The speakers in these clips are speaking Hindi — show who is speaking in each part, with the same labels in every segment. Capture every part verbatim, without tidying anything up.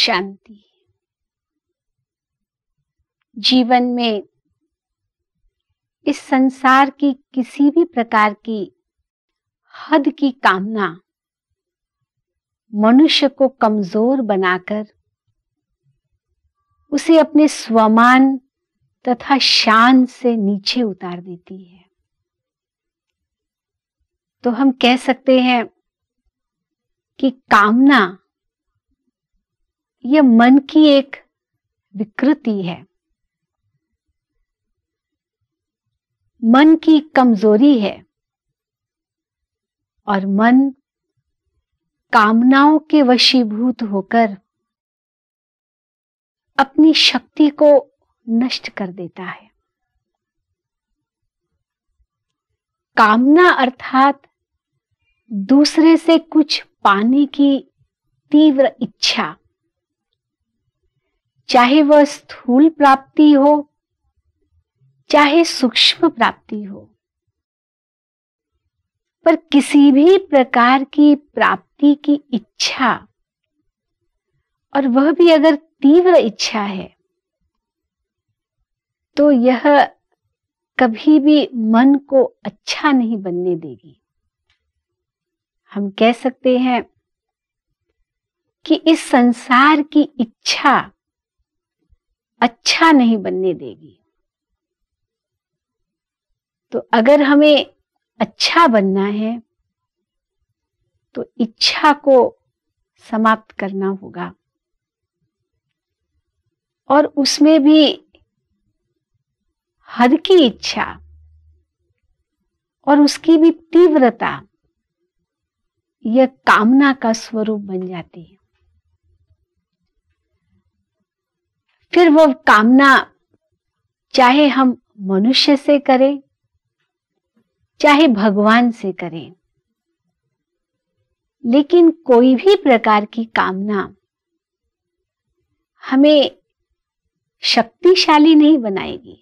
Speaker 1: शांति। जीवन में इस संसार की किसी भी प्रकार की हद की कामना मनुष्य को कमजोर बनाकर उसे अपने स्वमान तथा शान से नीचे उतार देती है। तो हम कह सकते हैं कि कामना यह मन की एक विकृति है, मन की कमजोरी है और मन कामनाओं के वशीभूत होकर अपनी शक्ति को नष्ट कर देता है। कामना अर्थात दूसरे से कुछ पाने की तीव्र इच्छा, चाहे वह स्थूल प्राप्ति हो चाहे सूक्ष्म प्राप्ति हो, पर किसी भी प्रकार की प्राप्ति की इच्छा, और वह भी अगर तीव्र इच्छा है, तो यह कभी भी मन को अच्छा नहीं बनने देगी। हम कह सकते हैं कि इस संसार की इच्छा अच्छा नहीं बनने देगी। तो अगर हमें अच्छा बनना है तो इच्छा को समाप्त करना होगा, और उसमें भी हद की इच्छा और उसकी भी तीव्रता यह कामना का स्वरूप बन जाती है। फिर वह कामना चाहे हम मनुष्य से करें चाहे भगवान से करें, लेकिन कोई भी प्रकार की कामना हमें शक्तिशाली नहीं बनाएगी।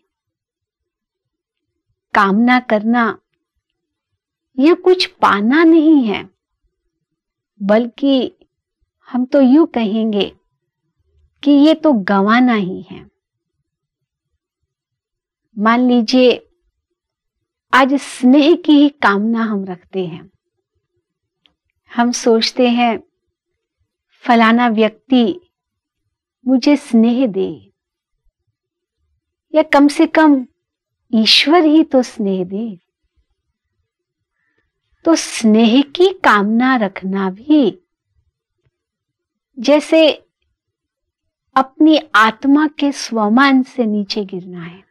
Speaker 1: कामना करना यह कुछ पाना नहीं है, बल्कि हम तो यूं कहेंगे कि ये तो गंवाना ही है। मान लीजिए आज स्नेह की ही कामना हम रखते हैं। हम सोचते हैं फलाना व्यक्ति मुझे स्नेह दे, या कम से कम ईश्वर ही तो स्नेह दे। तो स्नेह की कामना रखना भी जैसे अपनी आत्मा के स्वमान से नीचे गिरना है,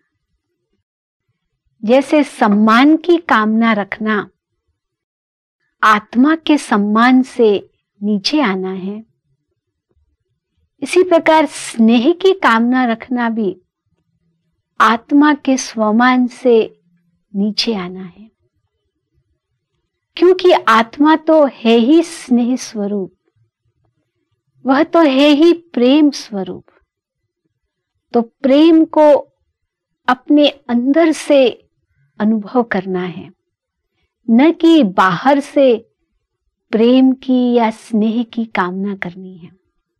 Speaker 1: जैसे सम्मान की कामना रखना आत्मा के सम्मान से नीचे आना है, इसी प्रकार स्नेह की कामना रखना भी आत्मा के स्वमान से नीचे आना है। क्योंकि आत्मा तो है ही स्नेह स्वरूप, वह तो है ही प्रेम स्वरूप। तो प्रेम को अपने अंदर से अनुभव करना है, न कि बाहर से प्रेम की या स्नेह की कामना करनी है।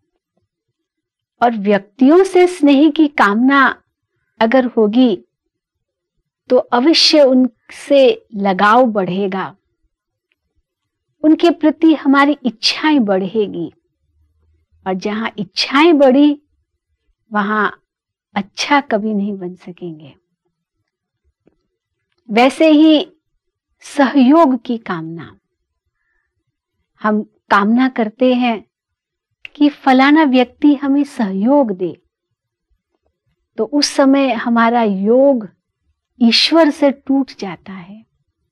Speaker 1: और व्यक्तियों से स्नेह की कामना अगर होगी तो अवश्य उनसे लगाव बढ़ेगा, उनके प्रति हमारी इच्छाएं बढ़ेगी, और जहां इच्छाएं बढ़ी वहां अच्छा कभी नहीं बन सकेंगे। वैसे ही सहयोग की कामना, हम कामना करते हैं कि फलाना व्यक्ति हमें सहयोग दे, तो उस समय हमारा योग ईश्वर से टूट जाता है।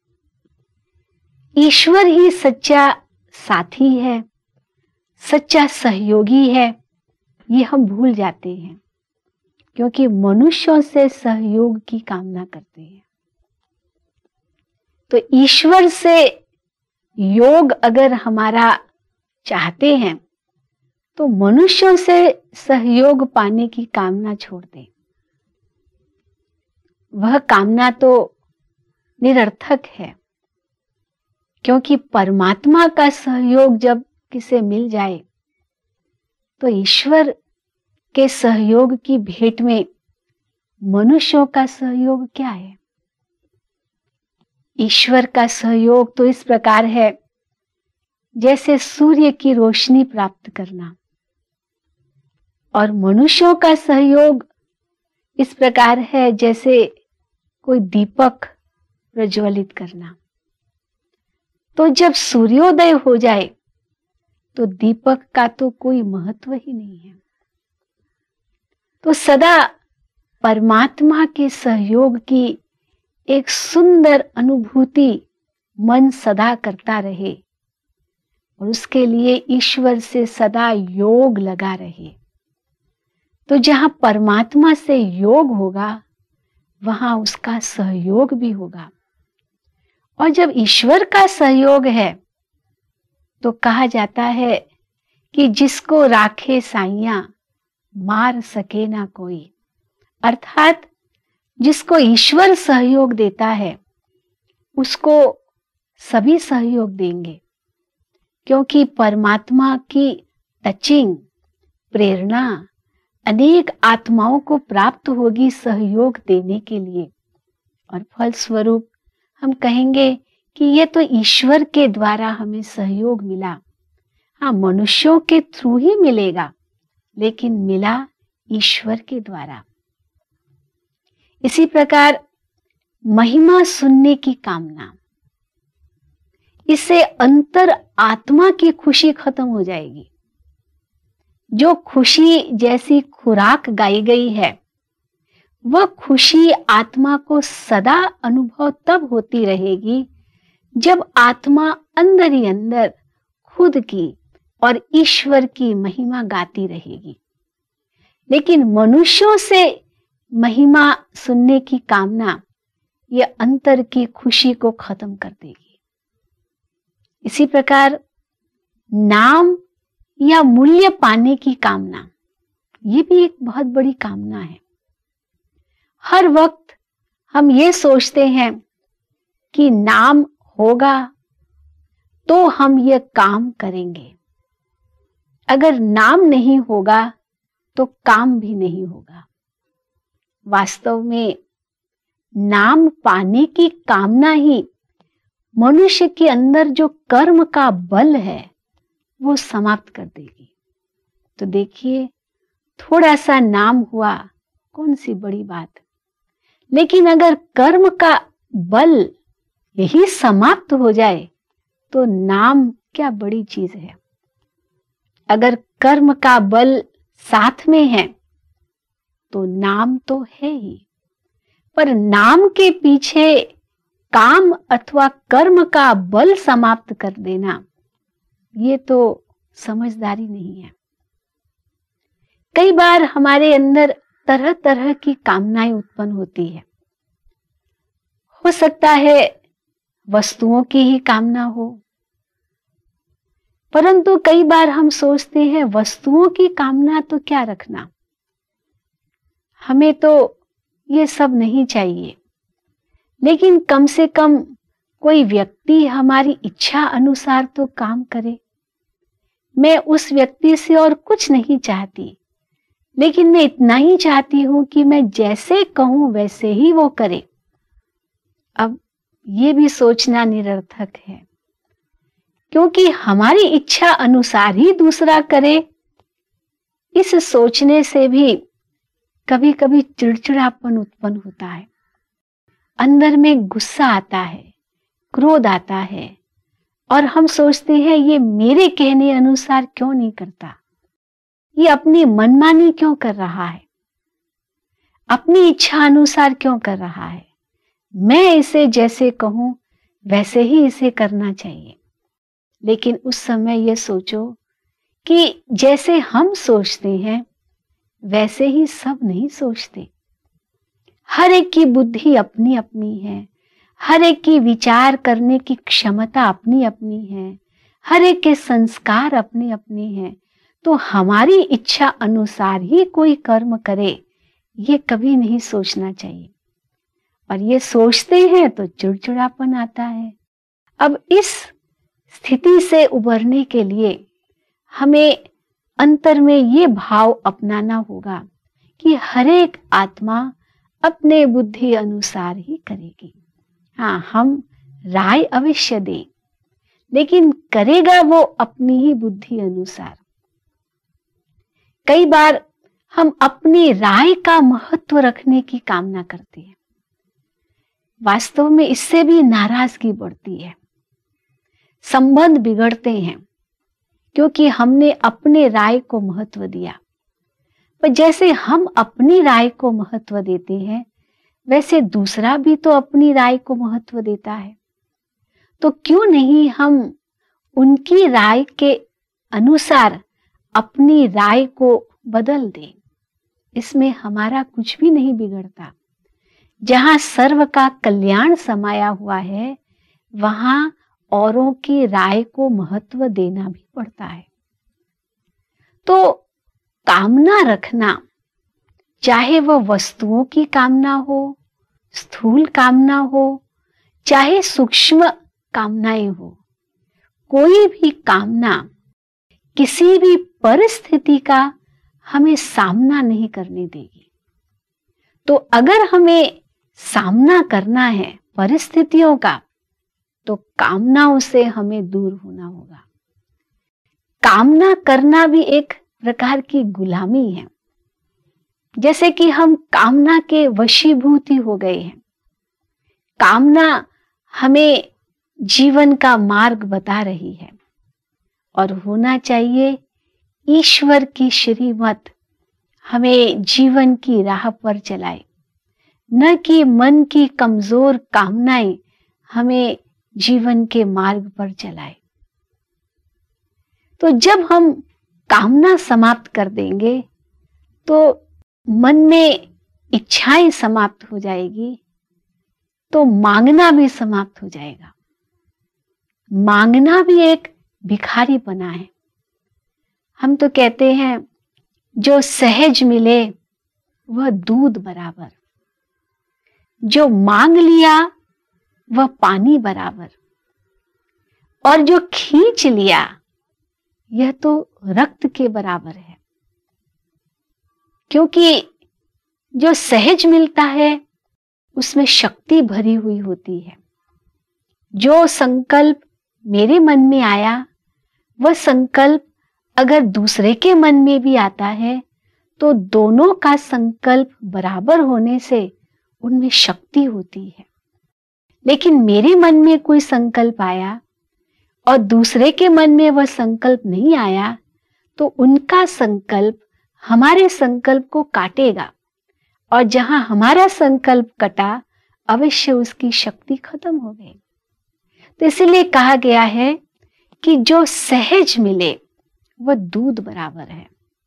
Speaker 1: ईश्वर ही सच्चा साथी है, सच्चा सहयोगी है, ये हम भूल जाते हैं, क्योंकि मनुष्यों से सहयोग की कामना करते हैं। तो ईश्वर से योग अगर हमारा चाहते हैं तो मनुष्यों से सहयोग पाने की कामना छोड़ दें। वह कामना तो निरर्थक है, क्योंकि परमात्मा का सहयोग जब किसे मिल जाए तो ईश्वर के सहयोग की भेंट में मनुष्यों का सहयोग क्या है? ईश्वर का सहयोग तो इस प्रकार है जैसे सूर्य की रोशनी प्राप्त करना, और मनुष्यों का सहयोग इस प्रकार है जैसे कोई दीपक प्रज्वलित करना। तो जब सूर्योदय हो जाए तो दीपक का तो कोई महत्व ही नहीं है। तो सदा परमात्मा के सहयोग की एक सुंदर अनुभूति मन सदा करता रहे, और उसके लिए ईश्वर से सदा योग लगा रहे। तो जहां परमात्मा से योग होगा वहां उसका सहयोग भी होगा। और जब ईश्वर का सहयोग है तो कहा जाता है कि जिसको राखे साइयां मार सके ना कोई, अर्थात जिसको ईश्वर सहयोग देता है उसको सभी सहयोग देंगे, क्योंकि परमात्मा की टचिंग, प्रेरणा अनेक आत्माओं को प्राप्त होगी सहयोग देने के लिए। और फलस्वरूप हम कहेंगे कि ये तो ईश्वर के द्वारा हमें सहयोग मिला। हाँ, मनुष्यों के थ्रू ही मिलेगा, लेकिन मिला ईश्वर के द्वारा। इसी प्रकार महिमा सुनने की कामना, इससे अंतर आत्मा की खुशी खत्म हो जाएगी। जो खुशी जैसी खुराक गाई गई है वह खुशी आत्मा को सदा अनुभव तब होती रहेगी जब आत्मा अंदर ही अंदर खुद की और ईश्वर की महिमा गाती रहेगी। लेकिन मनुष्यों से महिमा सुनने की कामना ये अंतर की खुशी को खत्म कर देगी। इसी प्रकार नाम या मूल्य पाने की कामना, ये भी एक बहुत बड़ी कामना है। हर वक्त हम ये सोचते हैं कि नाम होगा तो हम ये काम करेंगे, अगर नाम नहीं होगा तो काम भी नहीं होगा। वास्तव में नाम पाने की कामना ही मनुष्य के अंदर जो कर्म का बल है वो समाप्त कर देगी। तो देखिए, थोड़ा सा नाम हुआ, कौन सी बड़ी बात, लेकिन अगर कर्म का बल यही समाप्त हो जाए तो नाम क्या बड़ी चीज है। अगर कर्म का बल साथ में है तो नाम तो है ही, पर नाम के पीछे काम अथवा कर्म का बल समाप्त कर देना, ये तो समझदारी नहीं है। कई बार हमारे अंदर तरह तरह की कामनाएं उत्पन्न होती है। हो सकता है वस्तुओं की ही कामना हो, परंतु कई बार हम सोचते हैं वस्तुओं की कामना तो क्या रखना, हमें तो ये सब नहीं चाहिए। लेकिन कम से कम कोई व्यक्ति हमारी इच्छा अनुसार तो काम करे। मैं उस व्यक्ति से और कुछ नहीं चाहती, लेकिन मैं इतना ही चाहती हूं कि मैं जैसे कहूं वैसे ही वो करे। अब ये भी सोचना निरर्थक है, क्योंकि हमारी इच्छा अनुसार ही दूसरा करे, इस सोचने से भी कभी कभी चिड़चिड़ापन उत्पन्न होता है, अंदर में गुस्सा आता है, क्रोध आता है, और हम सोचते हैं ये मेरे कहने अनुसार क्यों नहीं करता, ये अपनी मनमानी क्यों कर रहा है, अपनी इच्छा अनुसार क्यों कर रहा है, मैं इसे जैसे कहूं वैसे ही इसे करना चाहिए। लेकिन उस समय ये सोचो कि जैसे हम सोचते हैं वैसे ही सब नहीं सोचते। हर एक की बुद्धि अपनी अपनी है, हर एक की विचार करने की क्षमता अपनी अपनी है, हर एक के संस्कार अपने अपने हैं। तो हमारी इच्छा अनुसार ही कोई कर्म करे, ये कभी नहीं सोचना चाहिए। और ये सोचते हैं तो चिड़चिड़ापन आता है। अब इस स्थिति से उबरने के लिए हमें अंतर में ये भाव अपनाना होगा कि हर एक आत्मा अपने बुद्धि अनुसार ही करेगी। हाँ, हम राय अवश्य दें, लेकिन करेगा वो अपनी ही बुद्धि अनुसार। कई बार हम अपनी राय का महत्व रखने की कामना करते हैं, वास्तव में इससे भी नाराजगी बढ़ती है, संबंध बिगड़ते हैं, क्योंकि हमने अपने राय को महत्व दिया। पर जैसे हम अपनी राय को महत्व देते हैं, वैसे दूसरा भी तो अपनी राय को महत्व देता है। तो क्यों नहीं हम उनकी राय के अनुसार अपनी राय को बदल दें? इसमें हमारा कुछ भी नहीं बिगड़ता। जहां सर्व का कल्याण समाया हुआ है, वहां औरों की राय को महत्व देना भी पड़ता है। तो कामना रखना, चाहे वह वस्तुओं की कामना हो, स्थूल कामना हो, चाहे सूक्ष्म कामनाएं हो, कोई भी कामना किसी भी परिस्थिति का हमें सामना नहीं करने देगी। तो अगर हमें सामना करना है परिस्थितियों का, तो कामनाओं से हमें दूर होना होगा। कामना करना भी एक प्रकार की गुलामी है, जैसे कि हम कामना के वशीभूत हो गए हैं। कामना हमें जीवन का मार्ग बता रही है, और होना चाहिए ईश्वर की श्रीमत हमें जीवन की राह पर चलाए, न कि मन की कमजोर कामनाएं हमें जीवन के मार्ग पर चलाए। तो जब हम कामना समाप्त कर देंगे, तो मन में इच्छाएं समाप्त हो जाएगी, तो मांगना भी समाप्त हो जाएगा। मांगना भी एक भिखारीपना है। हम तो कहते हैं जो सहज मिले वह दूध बराबर, जो मांग लिया वह पानी बराबर, और जो खींच लिया यह तो रक्त के बराबर है। क्योंकि जो सहज मिलता है उसमें शक्ति भरी हुई होती है। जो संकल्प मेरे मन में आया, वह संकल्प अगर दूसरे के मन में भी आता है, तो दोनों का संकल्प बराबर होने से उनमें शक्ति होती है। लेकिन मेरे मन में कोई संकल्प आया और दूसरे के मन में वह संकल्प नहीं आया, तो उनका संकल्प हमारे संकल्प को काटेगा, और जहां हमारा संकल्प कटा, अवश्य उसकी शक्ति खत्म हो गई। तो इसलिए कहा गया है कि जो सहज मिले वह दूध बराबर है।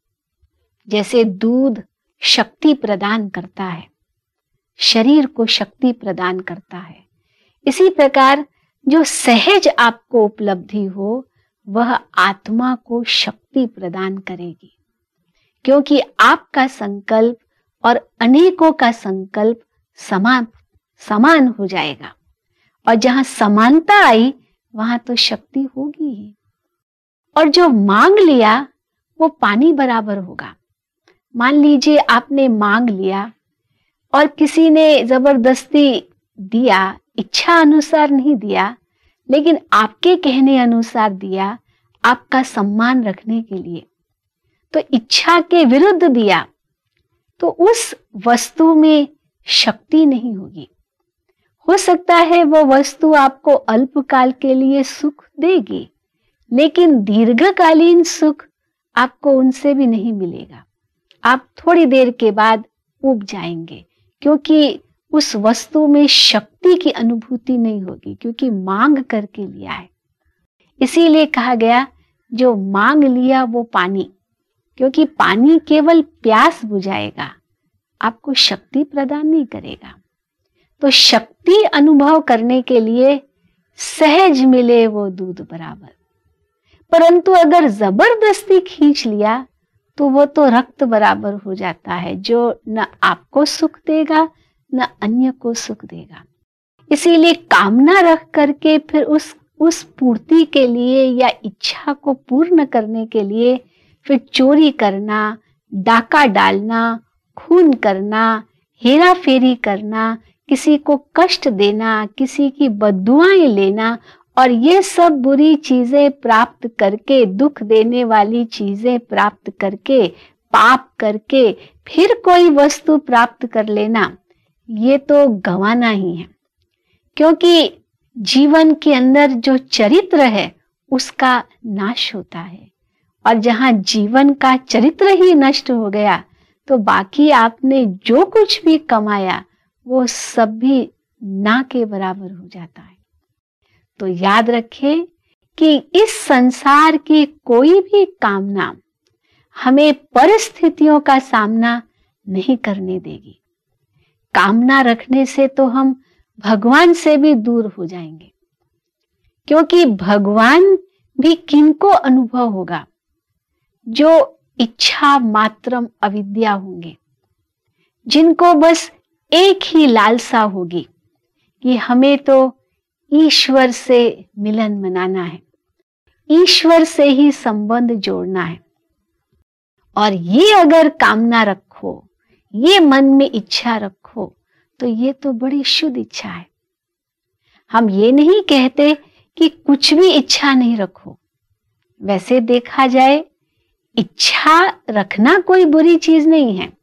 Speaker 1: जैसे दूध शक्ति प्रदान करता है, शरीर को शक्ति प्रदान करता है, इसी प्रकार जो सहज आपको उपलब्धि हो, वह आत्मा को शक्ति प्रदान करेगी। क्योंकि आपका संकल्प और अनेकों का संकल्प समान समान हो जाएगा, और जहां समानता आई वहां तो शक्ति होगी ही। और जो मांग लिया वो पानी बराबर होगा। मान लीजिए आपने मांग लिया और किसी ने जबरदस्ती दिया, इच्छा अनुसार नहीं दिया, लेकिन आपके कहने अनुसार दिया, आपका सम्मान रखने के लिए, तो इच्छा के विरुद्ध दिया, तो उस वस्तु में शक्ति नहीं होगी। हो सकता है वह वस्तु आपको अल्पकाल के लिए सुख देगी, लेकिन दीर्घकालीन सुख आपको उनसे भी नहीं मिलेगा। आप थोड़ी देर के बाद ऊब जाएंगे, क्योंकि उस वस्तु में शक्ति की अनुभूति नहीं होगी, क्योंकि मांग करके लिया है। इसीलिए कहा गया जो मांग लिया वो पानी, क्योंकि पानी केवल प्यास बुझाएगा, आपको शक्ति प्रदान नहीं करेगा। तो शक्ति अनुभव करने के लिए सहज मिले वो दूध बराबर। परंतु अगर जबरदस्ती खींच लिया तो वो तो रक्त बराबर हो जाता है, जो न आपको सुख देगा न अन्य को सुख देगा। इसीलिए कामना रख करके फिर उस उस पूर्ति के लिए या इच्छा को पूर्ण करने के लिए फिर चोरी करना, डाका डालना, खून करना, हेरा फेरी करना, किसी को कष्ट देना, किसी की बद्दुआएं लेना, और ये सब बुरी चीजें प्राप्त करके, दुख देने वाली चीजें प्राप्त करके, पाप करके फिर कोई वस्तु प्राप्त कर लेना, ये तो गंवाना ही है। क्योंकि जीवन के अंदर जो चरित्र है उसका नाश होता है, और जहां जीवन का चरित्र ही नष्ट हो गया तो बाकी आपने जो कुछ भी कमाया वो सब भी ना के बराबर हो जाता है। तो याद रखें कि इस संसार की कोई भी कामना हमें परिस्थितियों का सामना नहीं करने देगी। कामना रखने से तो हम भगवान से भी दूर हो जाएंगे, क्योंकि भगवान भी किनको अनुभव होगा? जो इच्छा मात्रम अविद्या होंगे, जिनको बस एक ही लालसा होगी कि हमें तो ईश्वर से मिलन मनाना है, ईश्वर से ही संबंध जोड़ना है। और ये अगर कामना रखो, ये मन में इच्छा रखो, तो ये तो बड़ी शुद्ध इच्छा है। हम ये नहीं कहते कि कुछ भी इच्छा नहीं रखो। वैसे देखा जाए इच्छा रखना कोई बुरी चीज नहीं है।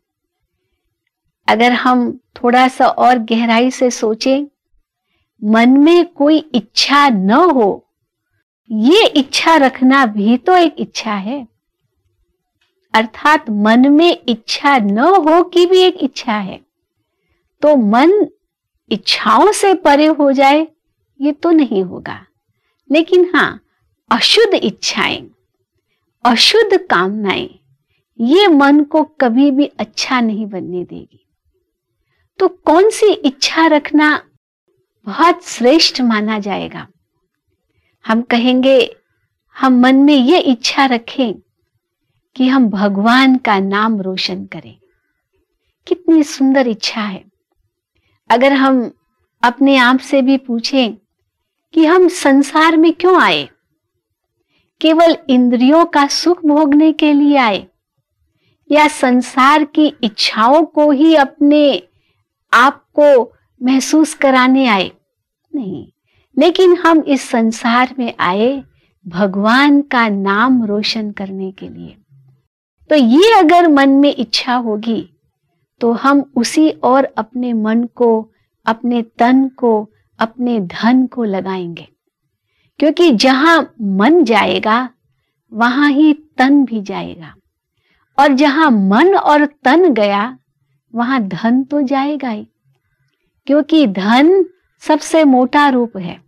Speaker 1: अगर हम थोड़ा सा और गहराई से सोचें, मन में कोई इच्छा न हो, ये इच्छा रखना भी तो एक इच्छा है। अर्थात मन में इच्छा न हो की भी एक इच्छा है। तो मन इच्छाओं से परे हो जाए ये तो नहीं होगा, लेकिन हाँ, अशुद्ध इच्छाएं, अशुद्ध कामनाएं, ये मन को कभी भी अच्छा नहीं बनने देगी। तो कौन सी इच्छा रखना बहुत श्रेष्ठ माना जाएगा? हम कहेंगे हम मन में ये इच्छा रखें कि हम भगवान का नाम रोशन करें। कितनी सुंदर इच्छा है। अगर हम अपने आप से भी पूछें कि हम संसार में क्यों आए? केवल इंद्रियों का सुख भोगने के लिए आए, या संसार की इच्छाओं को ही अपने आप को महसूस कराने आए? नहीं, लेकिन हम इस संसार में आए भगवान का नाम रोशन करने के लिए। तो ये अगर मन में इच्छा होगी तो हम उसी और अपने मन को, अपने तन को, अपने धन को लगाएंगे। क्योंकि जहां मन जाएगा वहां ही तन भी जाएगा, और जहां मन और तन गया वहां धन तो जाएगा ही, क्योंकि धन सबसे मोटा रूप है,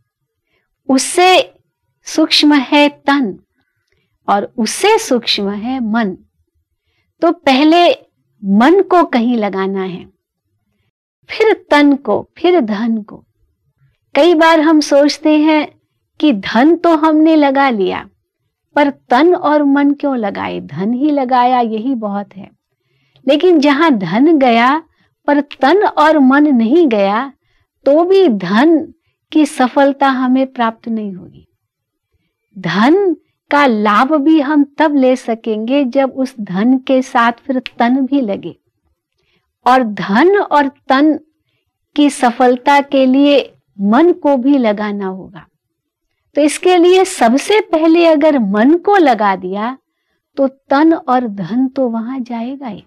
Speaker 1: उससे सूक्ष्म है तन और उससे सूक्ष्म है मन। तो पहले मन को कहीं लगाना है, फिर तन को, फिर धन को। कई बार हम सोचते हैं कि धन तो हमने लगा लिया, पर तन और मन क्यों लगाए? धन ही लगाया, यही बहुत है। लेकिन जहां धन गया पर तन और मन नहीं गया, तो भी धन की सफलता हमें प्राप्त नहीं होगी। धन का लाभ भी हम तब ले सकेंगे जब उस धन के साथ फिर तन भी लगे, और धन और तन की सफलता के लिए मन को भी लगाना होगा। तो इसके लिए सबसे पहले अगर मन को लगा दिया तो तन और धन तो वहां जाएगा ही।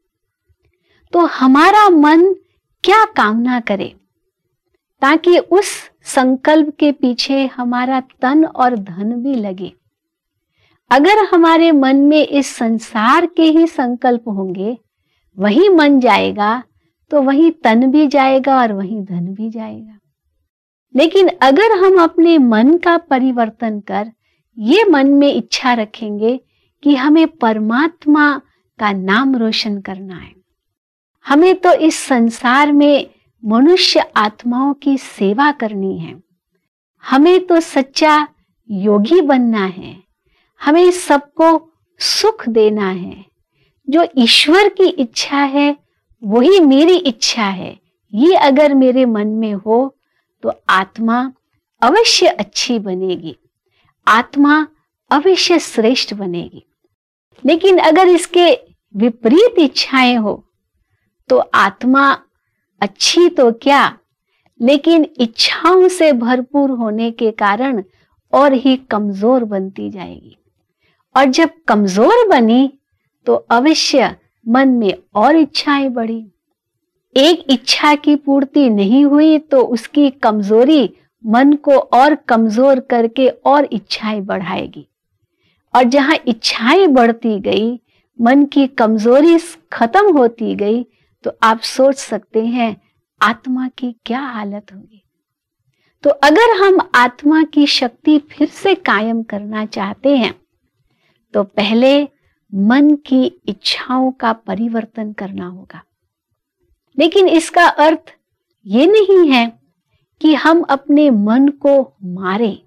Speaker 1: तो हमारा मन क्या कामना करे ताकि उस संकल्प के पीछे हमारा तन और धन भी लगे। अगर हमारे मन में इस संसार के ही संकल्प होंगे, वही मन जाएगा तो वही तन भी जाएगा और वही धन भी जाएगा। लेकिन अगर हम अपने मन का परिवर्तन कर ये मन में इच्छा रखेंगे कि हमें परमात्मा का नाम रोशन करना है, हमें तो इस संसार में मनुष्य आत्माओं की सेवा करनी है, हमें तो सच्चा योगी बनना है, हमें सबको सुख देना है, जो ईश्वर की इच्छा है वही मेरी इच्छा है, ये अगर मेरे मन में हो तो आत्मा अवश्य अच्छी बनेगी, आत्मा अवश्य श्रेष्ठ बनेगी। लेकिन अगर इसके विपरीत इच्छाएं हो तो आत्मा अच्छी तो क्या, लेकिन इच्छाओं से भरपूर होने के कारण और ही कमजोर बनती जाएगी। और जब कमजोर बनी तो अवश्य मन में और इच्छाएं बढ़ी। एक इच्छा की पूर्ति नहीं हुई तो उसकी कमजोरी मन को और कमजोर करके और इच्छाएं बढ़ाएगी। और जहां इच्छाएं बढ़ती गई, मन की कमजोरी खत्म होती गई, तो आप सोच सकते हैं आत्मा की क्या हालत होगी। तो अगर हम आत्मा की शक्ति फिर से कायम करना चाहते हैं तो पहले मन की इच्छाओं का परिवर्तन करना होगा। लेकिन इसका अर्थ ये नहीं है कि हम अपने मन को मारें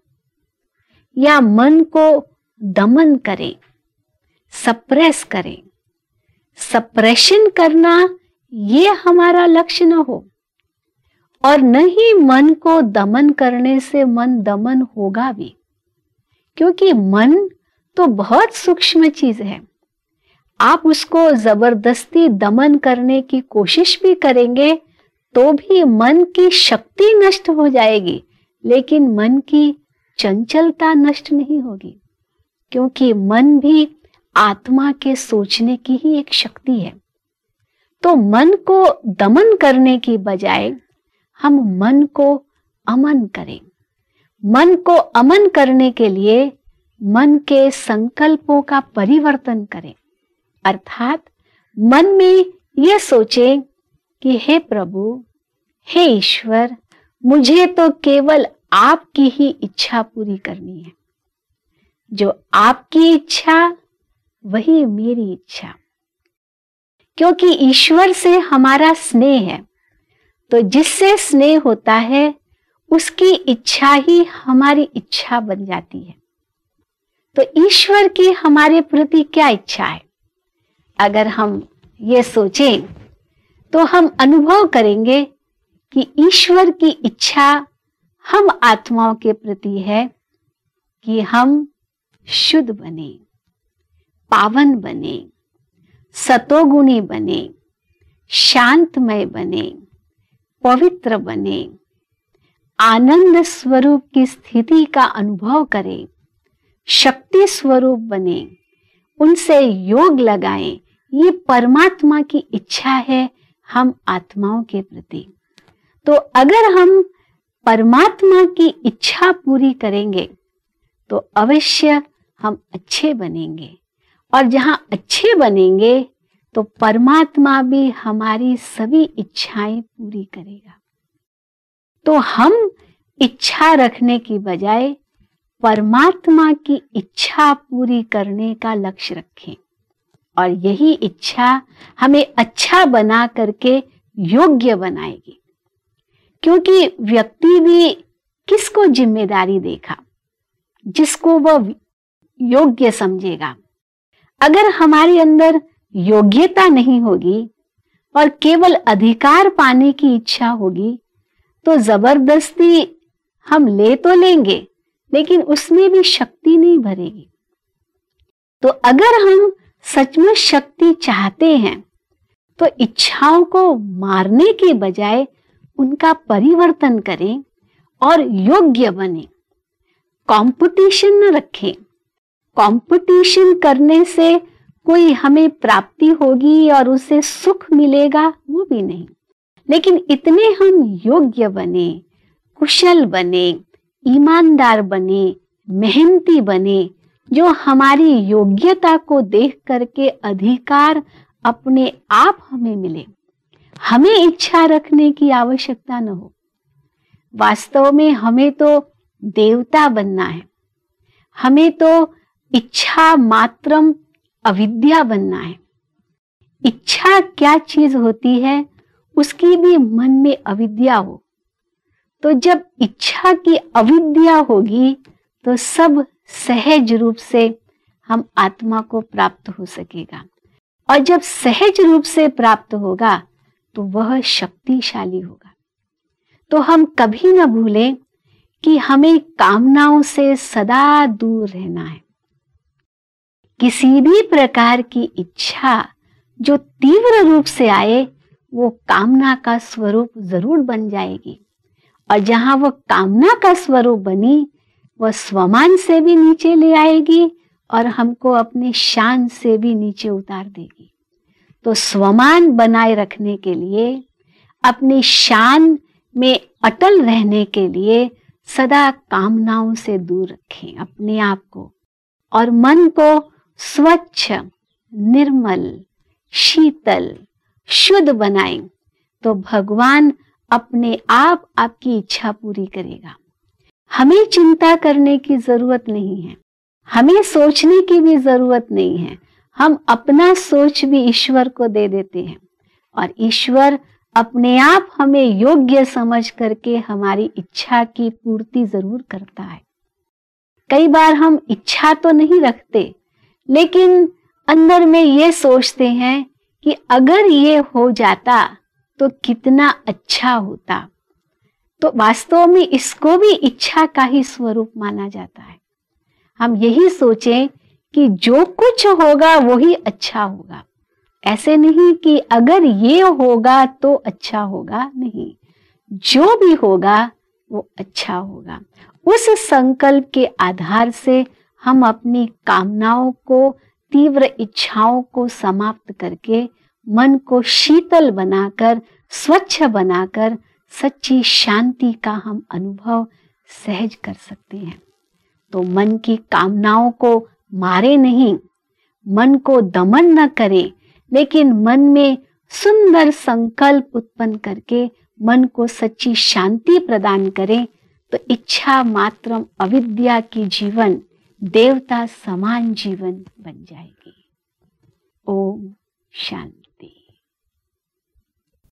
Speaker 1: या मन को दमन करें, सप्रेस करें। सप्रेशन करना ये हमारा लक्ष्य न हो, और न ही मन को दमन करने से मन दमन होगा भी, क्योंकि मन तो बहुत सूक्ष्म चीज है। आप उसको जबरदस्ती दमन करने की कोशिश भी करेंगे तो भी मन की शक्ति नष्ट हो जाएगी, लेकिन मन की चंचलता नष्ट नहीं होगी, क्योंकि मन भी आत्मा के सोचने की ही एक शक्ति है। तो मन को दमन करने की बजाय हम मन को अमन करें। मन को अमन करने के लिए मन के संकल्पों का परिवर्तन करें, अर्थात मन में यह सोचें कि हे प्रभु, हे ईश्वर, मुझे तो केवल आपकी ही इच्छा पूरी करनी है। जो आपकी इच्छा वही मेरी इच्छा। क्योंकि ईश्वर से हमारा स्नेह है, तो जिससे स्नेह होता है उसकी इच्छा ही हमारी इच्छा बन जाती है। तो ईश्वर की हमारे प्रति क्या इच्छा है, अगर हम ये सोचें तो हम अनुभव करेंगे कि ईश्वर की इच्छा हम आत्माओं के प्रति है कि हम शुद्ध बने, पावन बने, सतोगुणी बने, शांतमय बने, पवित्र बने, आनंद स्वरूप की स्थिति का अनुभव करें, शक्ति स्वरूप बने, उनसे योग लगाएं। ये परमात्मा की इच्छा है हम आत्माओं के प्रति। तो अगर हम परमात्मा की इच्छा पूरी करेंगे तो अवश्य हम अच्छे बनेंगे, और जहां अच्छे बनेंगे तो परमात्मा भी हमारी सभी इच्छाएं पूरी करेगा। तो हम इच्छा रखने की बजाय परमात्मा की इच्छा पूरी करने का लक्ष्य रखें, और यही इच्छा हमें अच्छा बना करके योग्य बनाएगी। क्योंकि व्यक्ति भी किसको जिम्मेदारी देगा, जिसको वह योग्य समझेगा। अगर हमारे अंदर योग्यता नहीं होगी और केवल अधिकार पाने की इच्छा होगी तो जबरदस्ती हम ले तो लेंगे, लेकिन उसमें भी शक्ति नहीं भरेगी। तो अगर हम सचमुच शक्ति चाहते हैं तो इच्छाओं को मारने के बजाय उनका परिवर्तन करें और योग्य बने। कंपटीशन न रखें। कंपटीशन करने से कोई हमें प्राप्ति होगी और उसे सुख मिलेगा, वो भी नहीं। लेकिन इतने हम योग्य बने, कुशल बने, ईमानदार बने, मेहनती बने, जो हमारी योग्यता को देख करके अधिकार अपने आप हमें मिले। हमें इच्छा रखने की आवश्यकता न हो। वास्तव में हमें तो देवता बनना है। हमें तो इच्छा मात्रम अविद्या बनना है। इच्छा क्या चीज होती है, उसकी भी मन में अविद्या हो। तो जब इच्छा की अविद्या होगी तो सब सहज रूप से हम आत्मा को प्राप्त हो सकेगा, और जब सहज रूप से प्राप्त होगा तो वह शक्तिशाली होगा। तो हम कभी न भूलें कि हमें कामनाओं से सदा दूर रहना है। किसी भी प्रकार की इच्छा जो तीव्र रूप से आए वो कामना का स्वरूप जरूर बन जाएगी, और जहां वो कामना का स्वरूप बनी वह स्वमान से भी नीचे ले आएगी और हमको अपने शान से भी नीचे उतार देगी। तो स्वमान बनाए रखने के लिए, अपनी शान में अटल रहने के लिए सदा कामनाओं से दूर रखें अपने आप को, और मन को स्वच्छ, निर्मल, शीतल, शुद्ध बनाएं, तो भगवान अपने आप आपकी इच्छा पूरी करेगा। हमें चिंता करने की जरूरत नहीं है, हमें सोचने की भी जरूरत नहीं है। हम अपना सोच भी ईश्वर को दे देते हैं और ईश्वर अपने आप हमें योग्य समझ करके हमारी इच्छा की पूर्ति जरूर करता है। कई बार हम इच्छा तो नहीं रखते, लेकिन अंदर में ये सोचते हैं कि अगर ये हो जाता तो कितना अच्छा होता। तो वास्तव में इसको भी इच्छा का ही स्वरूप माना जाता है। हम यही सोचें कि जो कुछ होगा वही अच्छा होगा, ऐसे नहीं कि अगर ये होगा तो अच्छा होगा, नहीं, जो भी होगा वो अच्छा होगा। उस संकल्प के आधार से हम अपनी कामनाओं को, तीव्र इच्छाओं को समाप्त करके मन को शीतल बनाकर, स्वच्छ बनाकर सच्ची शांति का हम अनुभव सहज कर सकते हैं। तो मन की कामनाओं को मारे नहीं, मन को दमन न करें, लेकिन मन में सुंदर संकल्प उत्पन्न करके मन को सच्ची शांति प्रदान करें, तो इच्छा मात्रम अविद्या की जीवन देवता समान जीवन बन जाएगी। ओम शांति।